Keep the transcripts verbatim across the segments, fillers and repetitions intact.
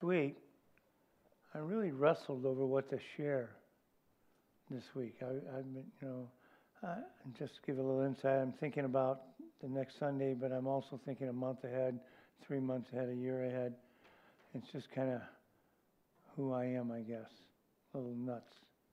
week, I really wrestled over what to share this week. I, I've been, you know, uh, just to give a little insight, I'm thinking about the next Sunday, but I'm also thinking a month ahead, three months ahead, a year ahead. It's just kind of who I am, I guess. A little nuts.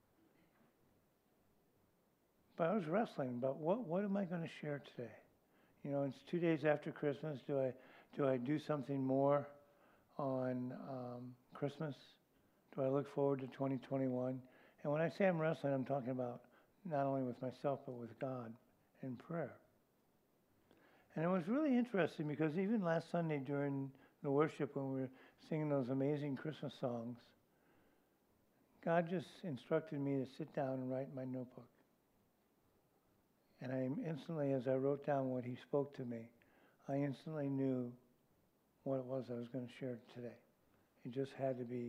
But I was wrestling about what, what am I going to share today? You know, it's two days after Christmas. Do I do I do something more on um, Christmas? Do I look forward to twenty twenty-one? And when I say I'm wrestling, I'm talking about not only with myself, but with God in prayer. And it was really interesting because even last Sunday during the worship when we were singing those amazing Christmas songs, God just instructed me to sit down and write in my notebook. And I instantly, as I wrote down what he spoke to me, I instantly knew what it was I was going to share today. It just had to be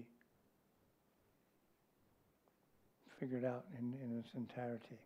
figured out in, in its entirety.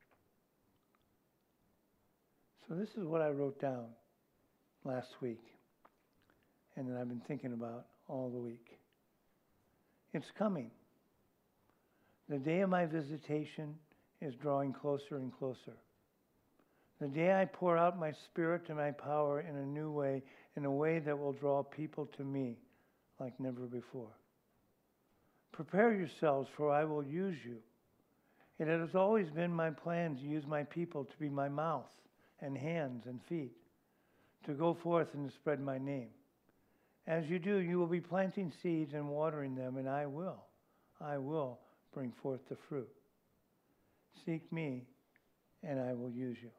So this is what I wrote down last week, and that I've been thinking about all the week. It's coming. The day of my visitation is drawing closer and closer. The day I pour out my spirit and my power in a new way, in a way that will draw people to me like never before. Prepare yourselves, for I will use you. It has always been my plan to use my people to be my mouth and hands and feet, to go forth and to spread my name. As you do, you will be planting seeds and watering them, and I will, I will bring forth the fruit. Seek me, and I will use you.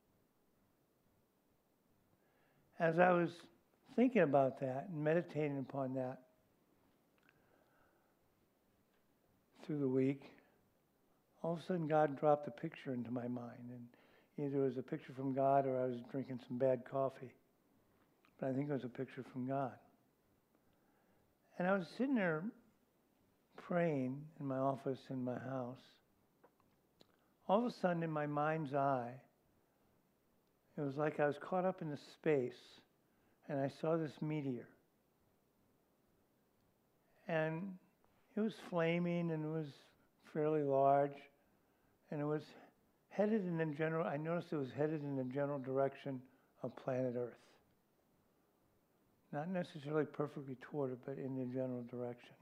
As I was thinking about that and meditating upon that through the week, all of a sudden God dropped a picture into my mind. And either it was a picture from God or I was drinking some bad coffee. But I think it was a picture from God. And I was sitting there praying in my office in my house. All of a sudden in my mind's eye, it was like I was caught up in the space and I saw this meteor. And it was flaming and it was fairly large. And it was headed in the general, I noticed it was headed in the general direction of planet Earth. Not necessarily perfectly toward it, but in the general direction.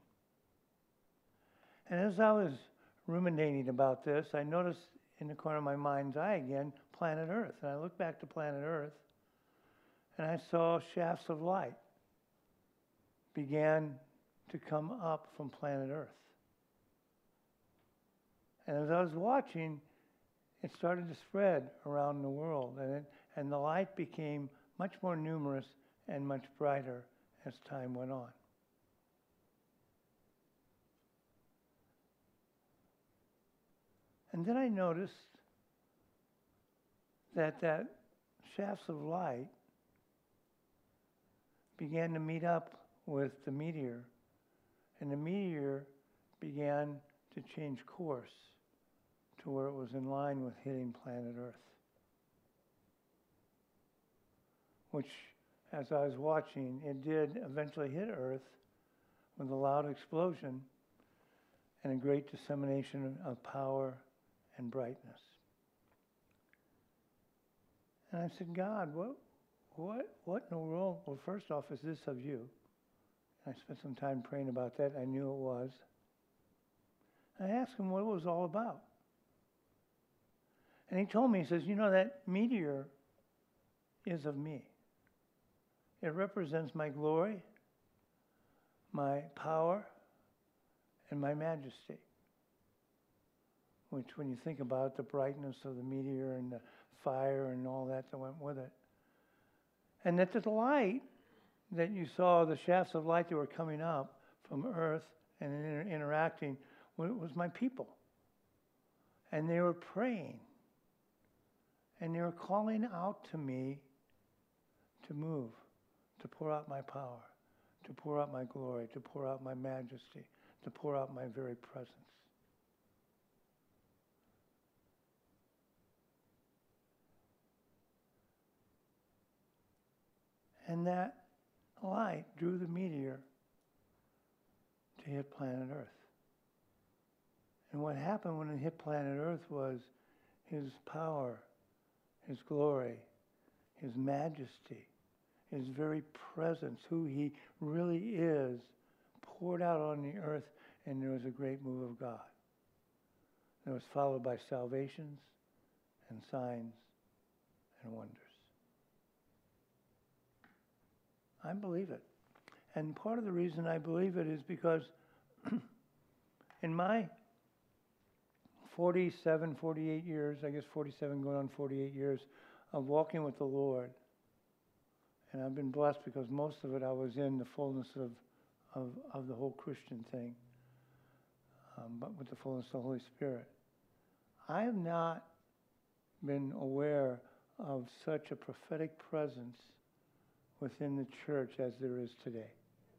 And as I was ruminating about this, I noticed in the corner of my mind's eye again, planet Earth. And I looked back to planet Earth, and I saw shafts of light began to come up from planet Earth. And as I was watching, it started to spread around the world, and, it, and the light became much more numerous and much brighter as time went on. And then I noticed that that shafts of light began to meet up with the meteor, and the meteor began to change course to where it was in line with hitting planet Earth. Which, as I was watching, it did eventually hit Earth with a loud explosion and a great dissemination of power and brightness. And I said, God, what, what, what in the world? Well, first off, is this of you? I spent some time praying about that. I knew it was. I asked him what it was all about. And he told me, he says, you know, that meteor is of me. It represents my glory, my power, and my majesty. Which, when you think about the brightness of the meteor and the fire and all that that went with it. And that the light that you saw, the shafts of light that were coming up from Earth and inter- interacting, was my people. And they were praying. And they were calling out to me to move, to pour out my power, to pour out my glory, to pour out my majesty, to pour out my very presence. And that light drew the meteor to hit planet Earth. And what happened when it hit planet Earth was his power, his glory, his majesty, his very presence, who he really is, poured out on the earth, and there was a great move of God. It was followed by salvations and signs and wonders. I believe it. And part of the reason I believe it is because in my forty-seven, forty-eight years, I guess forty-seven going on forty-eight years of walking with the Lord, and I've been blessed because most of it I was in the fullness of, of, of the whole Christian thing, um, but with the fullness of the Holy Spirit. I have not been aware of such a prophetic presence within the church as there is today.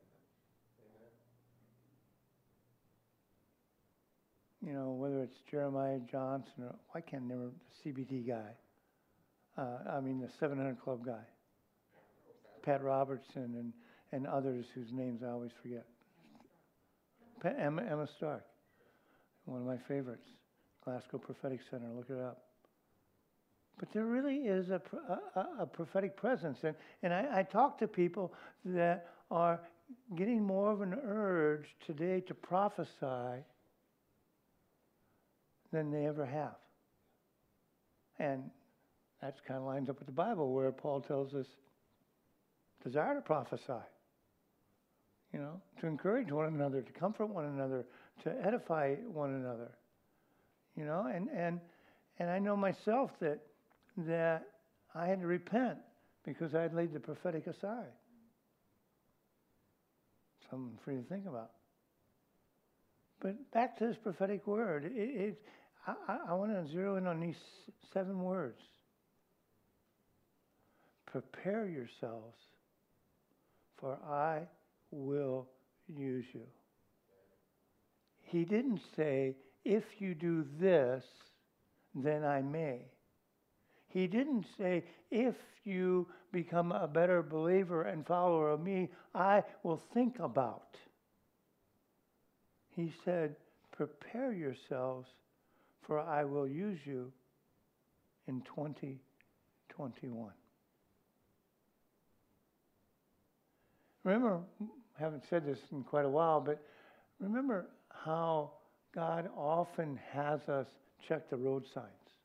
You know, whether it's Jeremiah Johnson or, I can't remember, the C B T guy. Uh, I mean, the seven hundred Club guy. Pat Robertson and, and others whose names I always forget. Pat, Emma, Emma Stark, one of my favorites. Glasgow Prophetic Center, look it up. But there really is a, a, a prophetic presence. And, and I, I talk to people that are getting more of an urge today to prophesy than they ever have. And that kind of lines up with the Bible where Paul tells us, desire to prophesy, you know, to encourage one another, to comfort one another, to edify one another, you know, and, and, and I know myself that, that I had to repent because I had laid the prophetic aside. Something for you to think about. But back to this prophetic word, it, it, I, I want to zero in on these seven words. Prepare yourselves, for I will use you. He didn't say, if you do this, then I may. He didn't say, if you become a better believer and follower of me, I will think about. He said, prepare yourselves, for I will use you in twenty twenty-one. Remember, I haven't said this in quite a while, but remember how God often has us check the road signs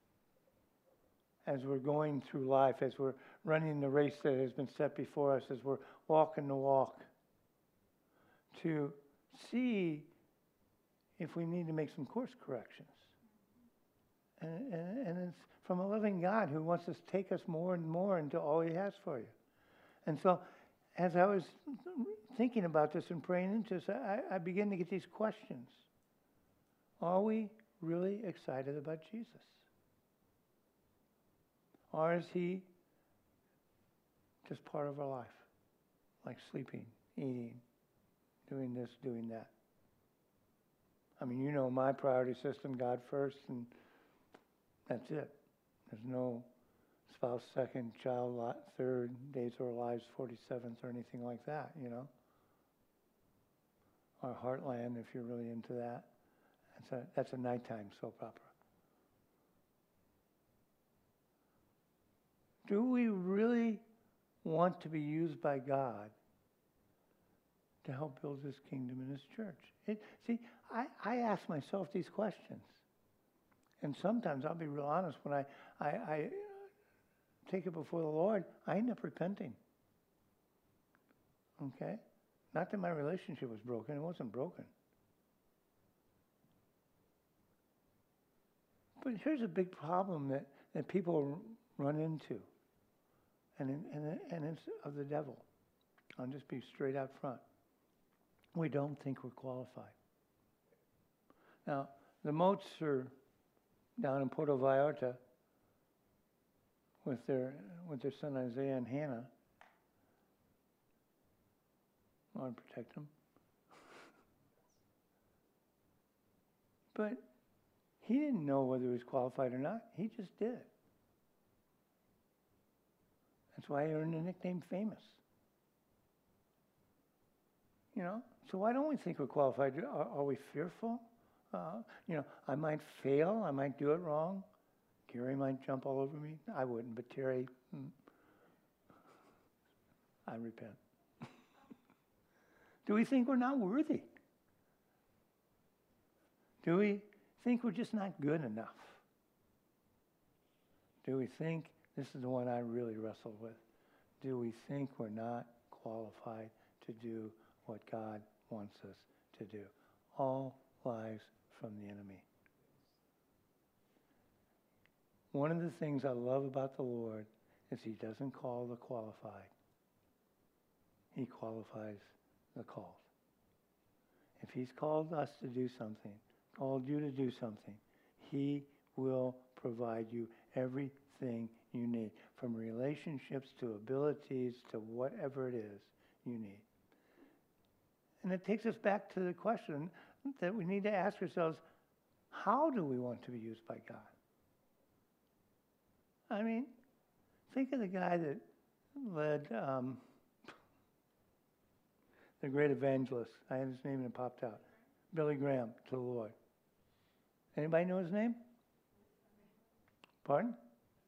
as we're going through life, as we're running the race that has been set before us, as we're walking the walk, to see if we need to make some course corrections. And, and, and it's from a loving God who wants to take us more and more into all he has for you. And so as I was thinking about this and praying into this, I, I began to get these questions. Are we really excited about Jesus? Or is he just part of our life? Like sleeping, eating, doing this, doing that. I mean, you know my priority system, God first, and that's it. There's no spouse second, child third, days of our lives forty-seventh, or anything like that, you know. Or Heartland, if you're really into that. That's a, that's a nighttime soap opera. Do we really want to be used by God to help build his kingdom in his church? It, see, I, I ask myself these questions. And sometimes, I'll be real honest, when I, I, I take it before the Lord, I end up repenting. Okay? Not that my relationship was broken. It wasn't broken. But here's a big problem that, that people run into. And, and, and it's of the devil. I'll just be straight out front. We don't think we're qualified. Now, the Moats are down in Puerto Vallarta with their with their son Isaiah and Hannah. Lord protect them. But he didn't know whether he was qualified or not. He just did it. That's why he earned the nickname Famous. You know, So why don't we think we're qualified? Are, are we fearful? Uh, you know, I might fail. I might do it wrong. Gary might jump all over me. I wouldn't, but Terry, hmm, I repent. Do we think we're not worthy? Do we think we're just not good enough? Do we think, this is the one I really wrestle with, do we think we're not qualified to do what God wants us to do? All lies from the enemy. One of the things I love about the Lord is he doesn't call the qualified. He qualifies the called. If he's called us to do something, called you to do something, he will provide you everything you need, from relationships to abilities to whatever it is you need. And it takes us back to the question that we need to ask ourselves, how do we want to be used by God? I mean, think of the guy that led um, the great evangelist. I had his name and it popped out. Billy Graham to the Lord. Anybody know his name? Pardon?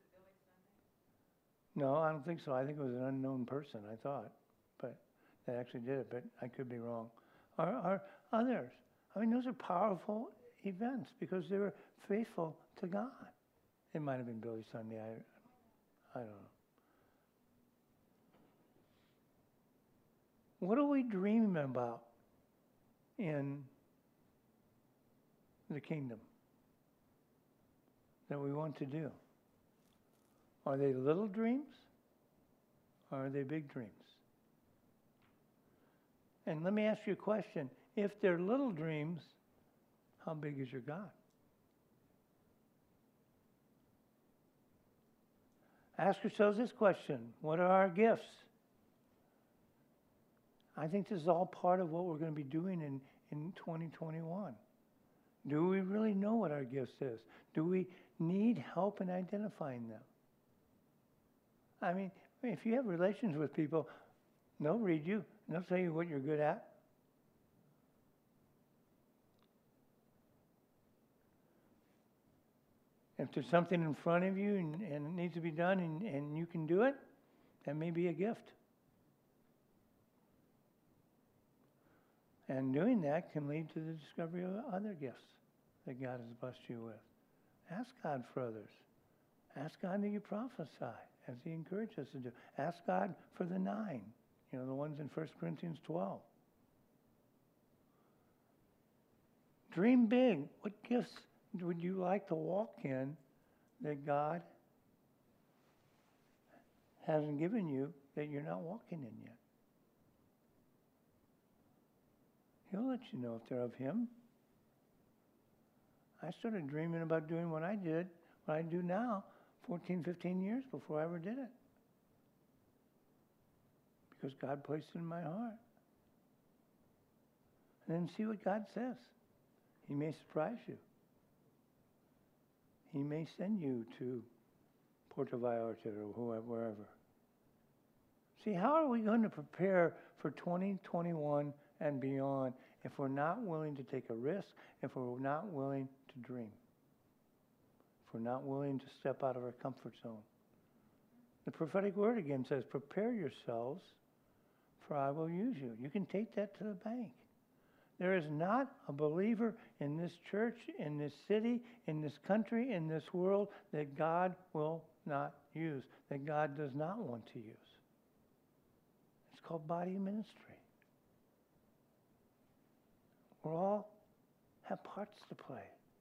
No, I don't think so. I think it was an unknown person, I thought. But they actually did it, but I could be wrong. Or, or others. I mean, those are powerful events because they were faithful to God. It might have been Billy Sunday. I, I don't know. What are we dreaming about in the kingdom that we want to do? Are they little dreams or are they big dreams? And let me ask you a question. If they're little dreams, how big is your God? Ask yourselves this question. What are our gifts? I think this is all part of what we're going to be doing in, in twenty twenty-one. Do we really know what our gifts is? Do we need help in identifying them? I mean, if you have relations with people, they'll read you. And they'll tell you what you're good at. If there's something in front of you and, and it needs to be done and, and you can do it, that may be a gift. And doing that can lead to the discovery of other gifts that God has blessed you with. Ask God for others. Ask God that you prophesy, as he encourages us to do. Ask God for the nine, you know, the ones in First Corinthians twelve. Dream big. What gifts would you like to walk in that God hasn't given you that you're not walking in yet? He'll let you know if they're of him. I started dreaming about doing what I did, what I do now, fourteen, fifteen years before I ever did it. Because God placed it in my heart. And then see what God says. He may surprise you. He may send you to Puerto Vallarta or whoever, wherever. See, how are we going to prepare for twenty twenty-one and beyond if we're not willing to take a risk, if we're not willing to dream, if we're not willing to step out of our comfort zone? The prophetic word again says, prepare yourselves, for I will use you. You can take that to the bank. There is not a believer in this church, in this city, in this country, in this world that God will not use, that God does not want to use. It's called body ministry. We all have parts to play.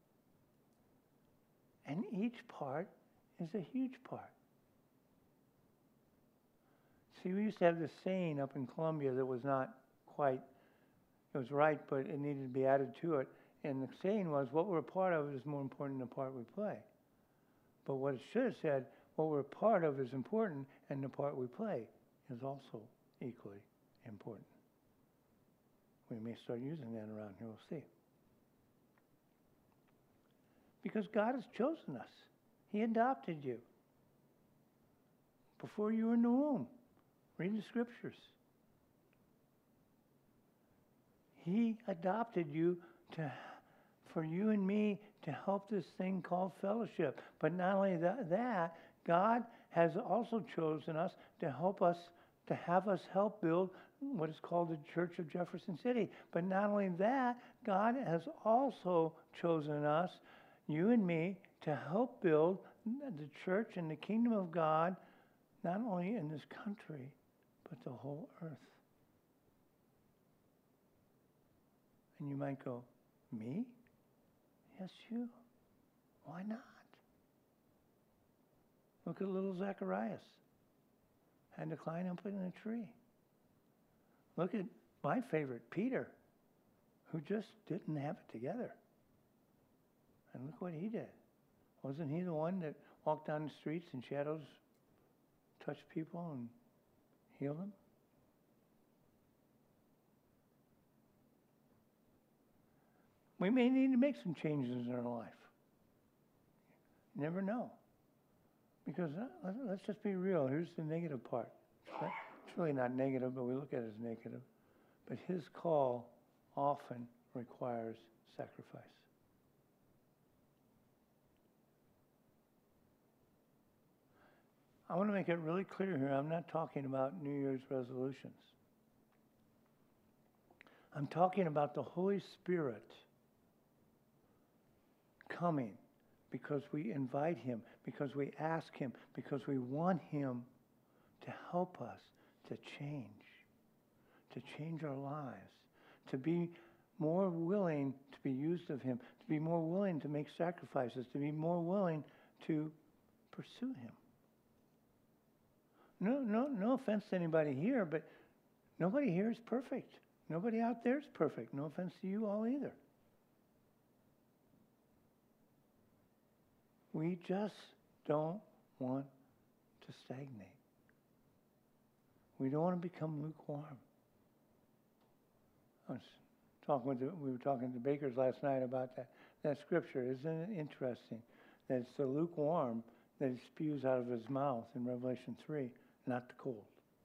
And each part is a huge part. See, we used to have this saying up in Columbia that was not quite, it was right, but it needed to be added to it. And the saying was, what we're a part of is more important than the part we play. But what it should have said, what we're a part of is important, and the part we play is also equally important. We may start using that around here, we'll see. Because God has chosen us. He adopted you. Before you were in the womb. Read the scriptures. He adopted you to, for you and me to help this thing called fellowship. But not only that, that, God has also chosen us to help us, to have us help build what is called the Church of Jefferson City. But not only that, God has also chosen us, you and me, to help build the church and the kingdom of God, not only in this country, but the whole earth. And you might go, me? Yes, you. Why not? Look at little Zacharias. Had to climb up in a tree. Look at my favorite, Peter, who just didn't have it together. And look what he did. Wasn't he the one that walked down the streets and shadows touched people and healed them? We may need to make some changes in our life. You never know. Because uh, let's just be real. Here's the negative part. It's really not negative, but we look at it as negative. But his call often requires sacrifice. I want to make it really clear here. I'm not talking about New Year's resolutions. I'm talking about the Holy Spirit coming because we invite him, because we ask him, because we want him to help us to change, to change our lives, to be more willing to be used of him, to be more willing to make sacrifices, to be more willing to pursue him. No, no, no offense to anybody here, but nobody here is perfect. Nobody out there is perfect. No offense to you all either. We just don't want to stagnate. We don't want to become lukewarm. I was talking with the, we were talking to the Bakers last night about that, that scripture. Isn't it interesting that it's the lukewarm that he spews out of his mouth in Revelation three, not the cold?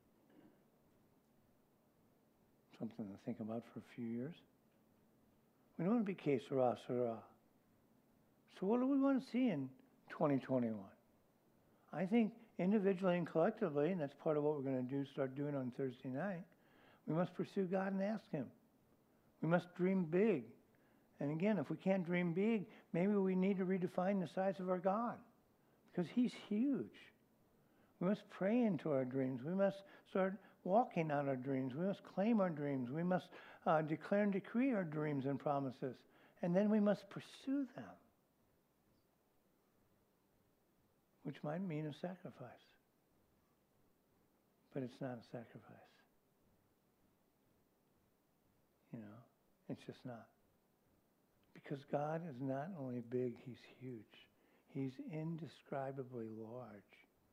Something to think about for a few years. We don't want to be que sera, sera. So what do we want to see in twenty twenty-one? I think individually and collectively, and that's part of what we're going to do, start doing on Thursday night, we must pursue God and ask him. We must dream big. And again, if we can't dream big, maybe we need to redefine the size of our God, because he's huge. We must pray into our dreams. We must start walking out our dreams. We must claim our dreams. We must uh, declare and decree our dreams and promises. And then we must pursue them, which might mean a sacrifice. But it's not a sacrifice. You know, it's just not. Because God is not only big, he's huge. He's indescribably large.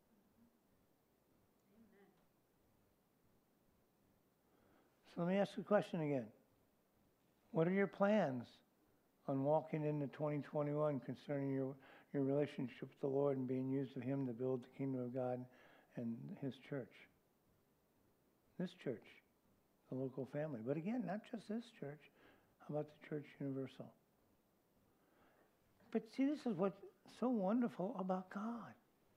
So let me ask you a question again. What are your plans on walking into twenty twenty-one concerning your, your relationship with the Lord and being used of him to build the kingdom of God and his church? This church, the local family. But again, not just this church. How about the church universal? But see, this is what's so wonderful about God.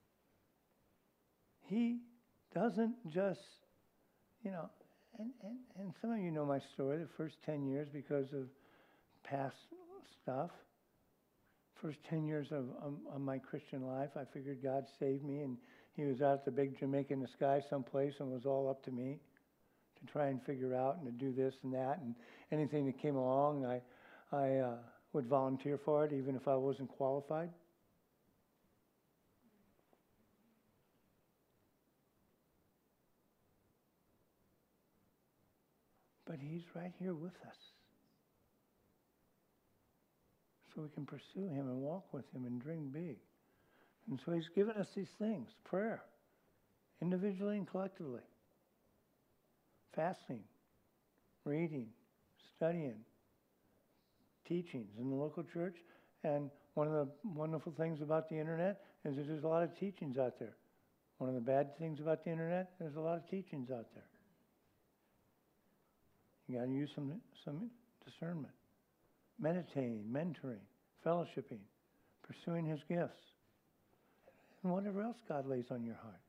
He doesn't just, you know, and, and, and some of you know my story, the first ten years because of past stuff. First ten years of, of, of my Christian life, I figured God saved me, and he was out at the big Jamaica in the sky someplace and was all up to me to try and figure out and to do this and that. And anything that came along, I, I uh, would volunteer for it, even if I wasn't qualified. But he's right here with us. So we can pursue him and walk with him and dream big. And so he's given us these things. Prayer, individually and collectively. Fasting, reading, studying, teachings in the local church. And one of the wonderful things about the internet is that there's a lot of teachings out there. One of the bad things about the internet, there's a lot of teachings out there. You got to use some some discernment, meditating, mentoring, fellowshipping, pursuing his gifts, and whatever else God lays on your heart.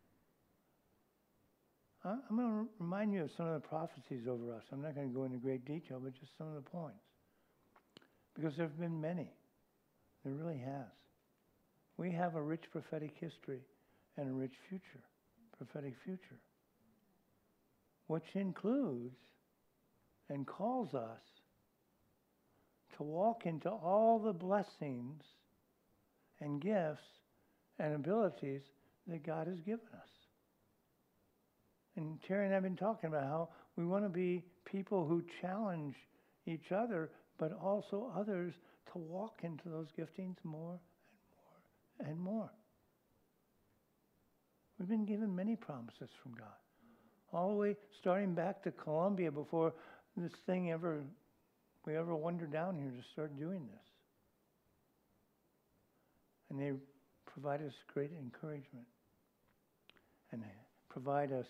I'm going to remind you of some of the prophecies over us. I'm not going to go into great detail, but just some of the points. Because there have been many. There really has. We have a rich prophetic history and a rich future, prophetic future, which includes and calls us to walk into all the blessings and gifts and abilities that God has given us. And Terry and I have been talking about how we want to be people who challenge each other, but also others to walk into those giftings more and more and more. We've been given many promises from God. All the way starting back to Columbia before this thing ever, we ever wandered down here to start doing this. And they provide us great encouragement and provide us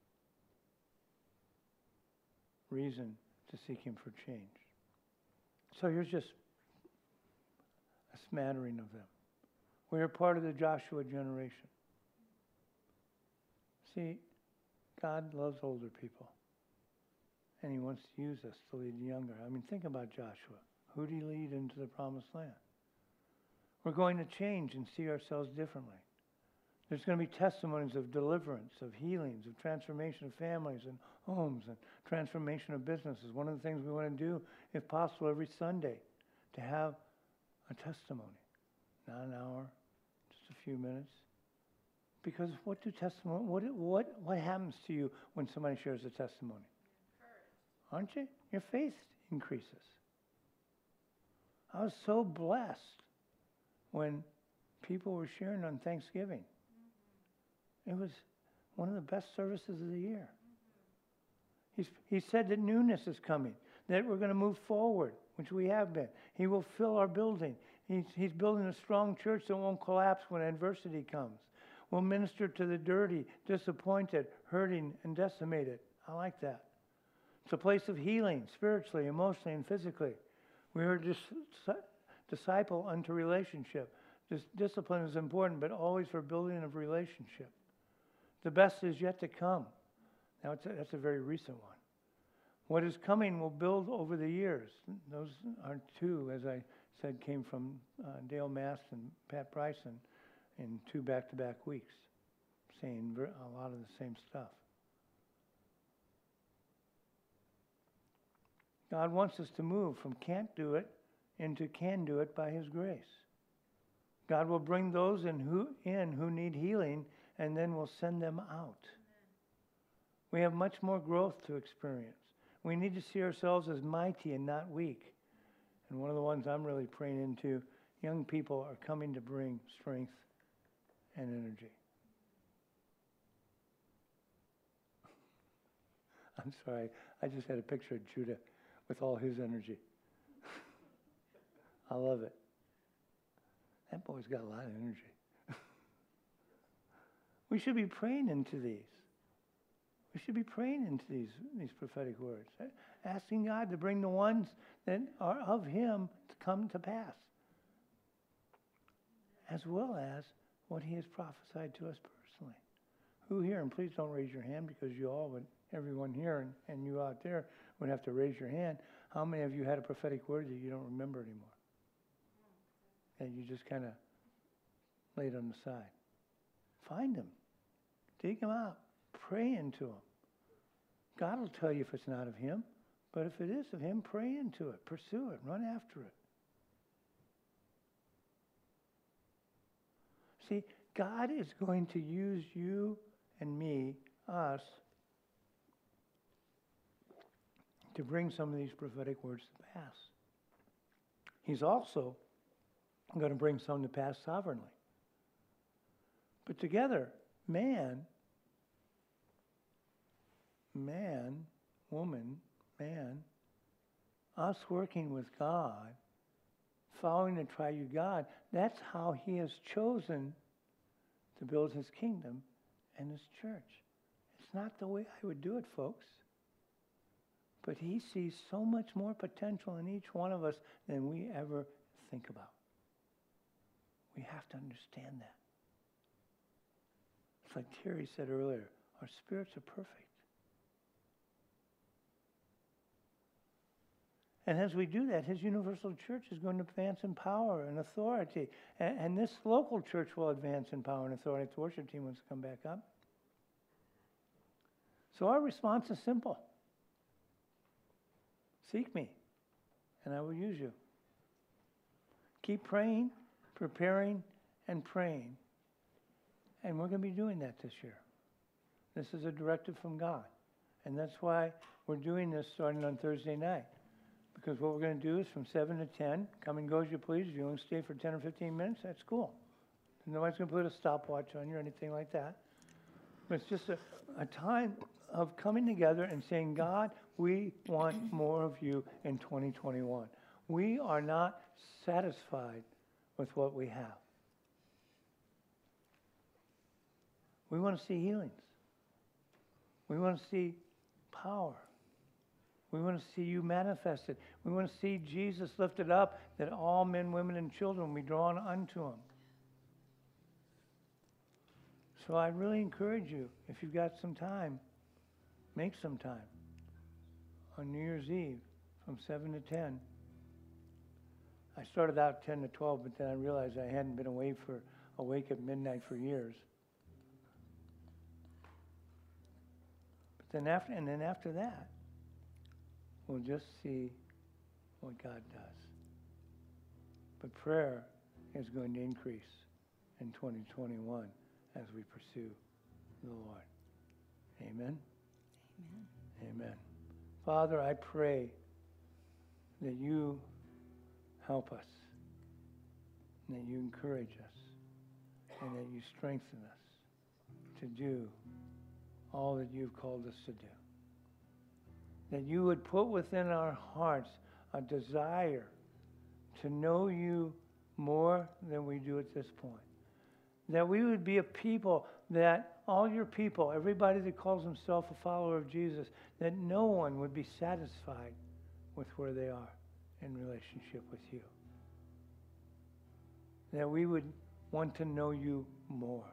reason to seek him for change. So here's just a smattering of them. We are part of the Joshua generation. See, God loves older people, and he wants to use us to lead the younger. I mean, think about Joshua. Who did he lead into the promised land? We're going to change and see ourselves differently. There's going to be testimonies of deliverance, of healings, of transformation of families and homes, and transformation of businesses. One of the things we want to do, if possible, every Sunday, to have a testimony. Not an hour, just a few minutes. Because what do testimony, what, what, what happens to you when somebody shares a testimony? Aren't you? Your faith increases. I was so blessed when people were sharing on Thanksgiving. It was one of the best services of the year. He's, he said that newness is coming, that we're going to move forward, which we have been. He will fill our building. He's, he's building a strong church that won't collapse when adversity comes. We'll minister to the dirty, disappointed, hurting, and decimated. I like that. It's a place of healing, spiritually, emotionally, and physically. We are dis- disciple unto relationship. This discipline is important, but always for building of relationship. The best is yet to come. Now, it's a, that's a very recent one. What is coming will build over the years. Those are two, as I said, came from uh, Dale Mast and Pat Bryson in two back-to-back weeks, saying a lot of the same stuff. God wants us to move from can't do it into can do it by his grace. God will bring those in who, in who need healing, and then we'll send them out. We have much more growth to experience. We need to see ourselves as mighty and not weak. And one of the ones I'm really praying into, young people are coming to bring strength and energy. I'm sorry, I just had a picture of Judah with all his energy. I love it. That boy's got a lot of energy. We should be praying into these. We should be praying into these, these prophetic words, asking God to bring the ones that are of him to come to pass, as well as what he has prophesied to us personally. Who here, and please don't raise your hand because you all would, everyone here and, and you out there would have to raise your hand. How many of you had a prophetic word that you don't remember anymore? And you just kind of laid on the side. Find them. Dig them out. Pray into them. God will tell you if it's not of him, but if it is of him, pray into it. Pursue it. Run after it. See, God is going to use you and me, us, to bring some of these prophetic words to pass. He's also going to bring some to pass sovereignly. But together, man, man, woman, man, us working with God, following the triune God, that's how he has chosen to build his kingdom and his church. It's not the way I would do it, folks. But he sees so much more potential in each one of us than we ever think about. We have to understand that. It's like Terry said earlier, our spirits are perfect. And as we do that, his universal church is going to advance in power and authority. And, and this local church will advance in power and authority. The worship team wants to come back up. So our response is simple. Seek me, and I will use you. Keep praying, preparing, and praying. And we're going to be doing that this year. This is a directive from God. And that's why we're doing this starting on Thursday night. Because what we're going to do is from seven to ten, come and go as you please. If you want to stay for ten or fifteen minutes, that's cool. Nobody's going to put a stopwatch on you or anything like that. But it's just a, a time of coming together and saying, God, we want more of you in twenty twenty-one. We are not satisfied with what we have. We want to see healings. We want to see power. We want to see you manifested. We want to see Jesus lifted up, that all men, women, and children be drawn unto him. So I really encourage you, if you've got some time, make some time on New Year's Eve from seven to ten. I started out ten to twelve, but then I realized I hadn't been away for awake at midnight for years. But then after, and then after that, we'll just see what God does. But prayer is going to increase in twenty twenty-one as we pursue the Lord. Amen? Amen. Amen. Father, I pray that you help us, and that you encourage us, and that you strengthen us to do all that you've called us to do. That you would put within our hearts a desire to know you more than we do at this point. That we would be a people that all your people, everybody that calls himself a follower of Jesus, that no one would be satisfied with where they are in relationship with you. That we would want to know you more.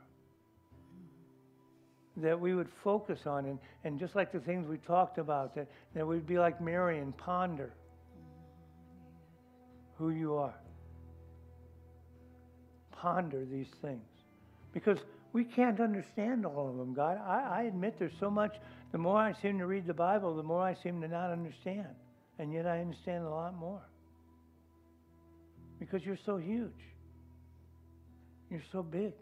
That we would focus on, and, and just like the things we talked about, that, that we'd be like Mary and ponder who you are. Ponder these things. Because we can't understand all of them, God. I, I admit there's so much, the more I seem to read the Bible, the more I seem to not understand. And yet I understand a lot more. Because you're so huge. You're so big.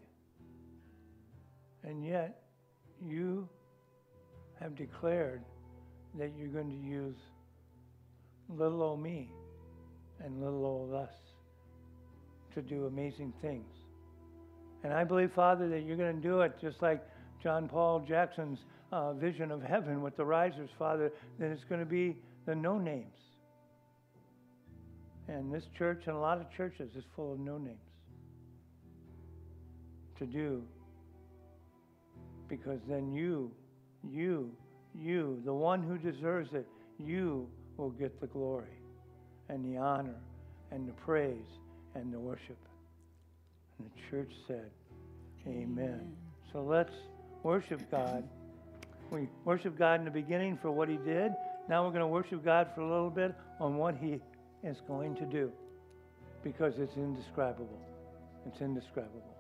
And yet, you have declared that you're going to use little old me and little old us to do amazing things. And I believe, Father, that you're going to do it just like John Paul Jackson's uh, vision of heaven with the risers, Father, that it's going to be the no-names. And this church and a lot of churches is full of no-names to do. Because then you, you, you, the one who deserves it, you will get the glory and the honor and the praise and the worship. And the church said, amen. Amen. So let's worship God. We worship God in the beginning for what he did. Now we're going to worship God for a little bit on what he is going to do. Because it's indescribable. It's indescribable.